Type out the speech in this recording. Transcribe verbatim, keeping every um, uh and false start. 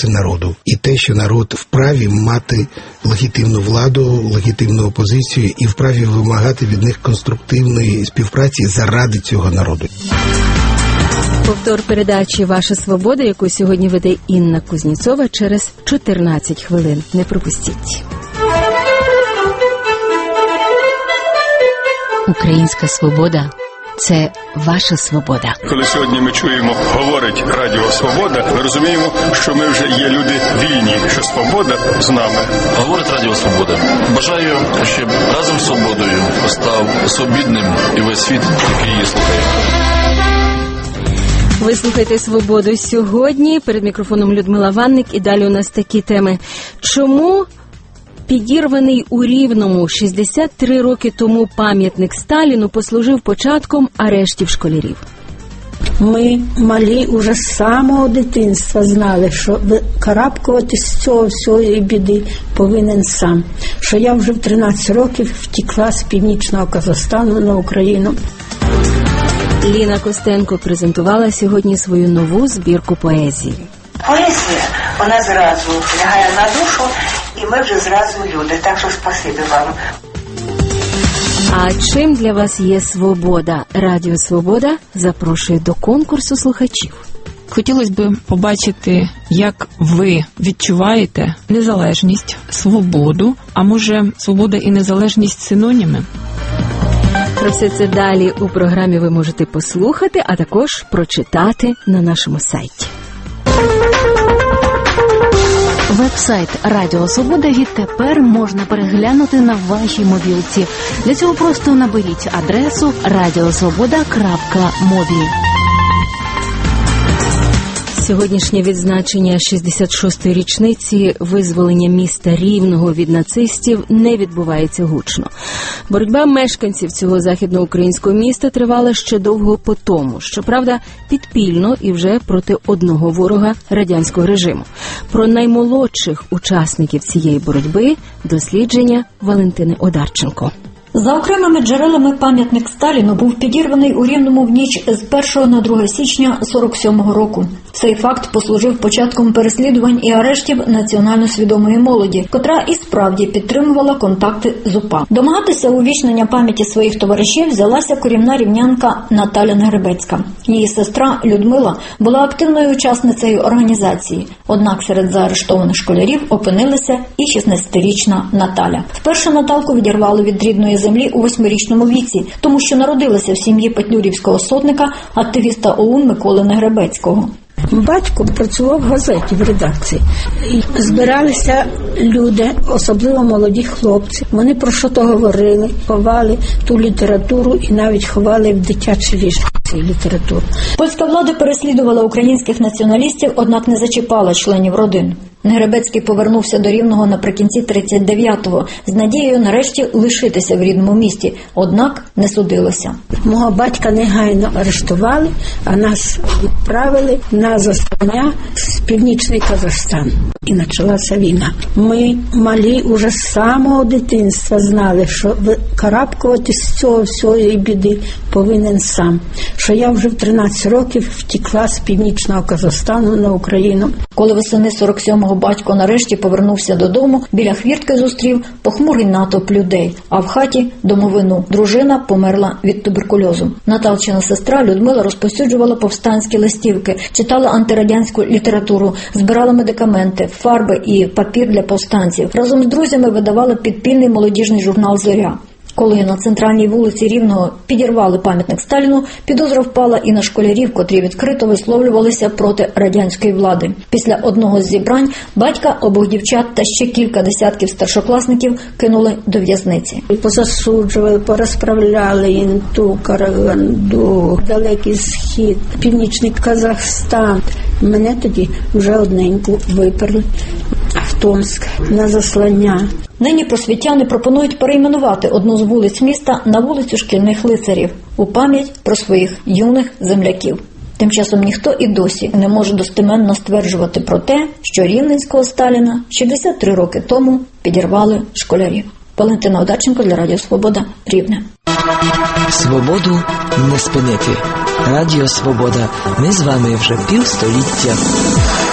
інтереси народу. І те, що народ вправі мати легітимну владу, легітимну опозицію і вправі вимагати від них конструктивної співпраці заради цього народу. Повтор передачі «Ваша свобода», яку сьогодні веде Інна Кузнєцова, через чотирнадцять хвилин. Не пропустіть. Українська свобода – це ваша свобода. Коли сьогодні ми чуємо, говорить Радіо Свобода, ми розуміємо, що ми вже є люди вільні, що свобода з нами. Говорить Радіо Свобода. Бажаю, щоб разом з свободою став свобідним і весь світ, який її слухає. Ви слухаєте «Свободу» сьогодні. Перед мікрофоном Людмила Ванник. І далі у нас такі теми. Чому підірваний у Рівному шістдесят три роки тому пам'ятник Сталіну послужив початком арештів школярів? Ми, малі, уже з самого дитинства знали, що викарабкуватись з цього всієї біди повинен сам. Що я вже в тринадцять років втекла з північного Казахстану на Україну. Ліна Костенко презентувала сьогодні свою нову збірку поезії. Поезія, вона зразу лягає на душу, і ми вже зразу люди. Так що спасибі вам. А чим для вас є свобода? Радіо «Свобода» запрошує до конкурсу слухачів. Хотілося б побачити, як ви відчуваєте незалежність, свободу, а може свобода і незалежність синоніми? Про все це далі у програмі ви можете послухати, а також прочитати на нашому сайті. Веб-сайт Радіо Свобода відтепер можна переглянути на вашій мобілці. Для цього просто наберіть адресу радіосвобода крапка мобі. Сьогоднішнє відзначення шістдесят шостої річниці визволення міста Рівного від нацистів не відбувається гучно. Боротьба мешканців цього західноукраїнського міста тривала ще довго по тому, щоправда, підпільно і вже проти одного ворога – радянського режиму. Про наймолодших учасників цієї боротьби дослідження Валентини Одарченко. За окремими джерелами, пам'ятник Сталіну був підірваний у Рівному в ніч з першого на друге січня сорок сьомого року. Цей факт послужив початком переслідувань і арештів національно свідомої молоді, котра і справді підтримувала контакти з УПА. Домагатися увічнення пам'яті своїх товаришів взялася корінна рівнянка Наталя Негребецька. Її сестра Людмила була активною учасницею організації. Однак серед заарештованих школярів опинилася і шістнадцятирічна Наталя. Вперше Наталку відірвали від рідної землі у восьмирічному віці, тому що народилася в сім'ї петлюрівського сотника, активіста ОУН Миколи Негребецького. Батько працював в газеті в редакції. І збиралися люди, особливо молоді хлопці. Вони про що то говорили, ховали ту літературу і навіть ховали в дитячі ліжки цю літературу. Польська влада переслідувала українських націоналістів, однак не зачіпала членів родин. Негребецький повернувся до Рівного наприкінці тридцять дев'ятого з надією нарешті лишитися в рідному місті, однак не судилося. Мого батька негайно арештували, а нас відправили на заслання в Північний Казахстан. І почалася війна. Ми, малі, уже з самого дитинства знали, що викарабкуватись з цього всієї біди повинен сам. Що я вже в тринадцять років втекла з Північного Казахстану на Україну. Коли восени сорок сьомого батько нарешті повернувся додому, біля хвіртки зустрів похмурий натовп людей, а в хаті – домовину. Дружина померла від туберкульозу. Наталчина сестра Людмила розповсюджувала повстанські листівки, читала антирадянську літературу, збирала медикаменти, фарби і папір для повстанців. Разом з друзями видавала підпільний молодіжний журнал «Зоря». Коли на центральній вулиці Рівного підірвали пам'ятник Сталіну, підозра впала і на школярів, котрі відкрито висловлювалися проти радянської влади. Після одного з зібрань батька, обох дівчат та ще кілька десятків старшокласників кинули до в'язниці. Позасуджували, порозправляли Інту, Караганду, Далекий Схід, Північний Казахстан. Мене тоді вже одненьку виперли в Томськ на заслання. Нині просвітяни пропонують перейменувати одну з вулиць міста на вулицю Шкільних лицарів у пам'ять про своїх юних земляків. Тим часом ніхто і досі не може достеменно стверджувати про те, що рівненського Сталіна шістдесят три роки тому підірвали школярі. Валентина Одарченко для Радіо Свобода, Рівне. Свободу не спинити. Радіо Свобода. Ми з вами вже півстоліття.